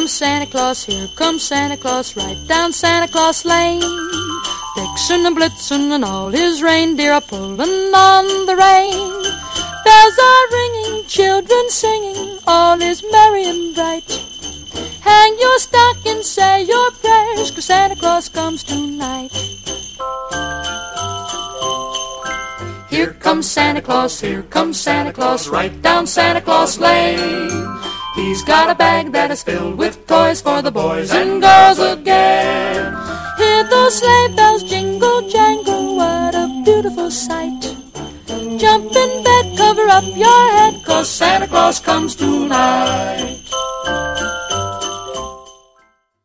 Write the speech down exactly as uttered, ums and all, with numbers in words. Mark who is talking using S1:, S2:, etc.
S1: comes Santa Claus, here comes Santa Claus, right down Santa Claus Lane. Vixen and Blitzen and all his reindeer are pulling on the rein. Bells are ringing, children singing, all is merry and bright. Hang your stocking, say your prayers, 'cause Santa Claus comes tonight. Here comes Santa Claus, here comes Santa Claus, right down Santa Claus Lane. He's got a bag that is filled with toys for the boys and girls again. Hear those sleigh bells jingle, jangle, what a beautiful sight. Jump in bed, cover up your head, 'cause Santa Claus comes tonight.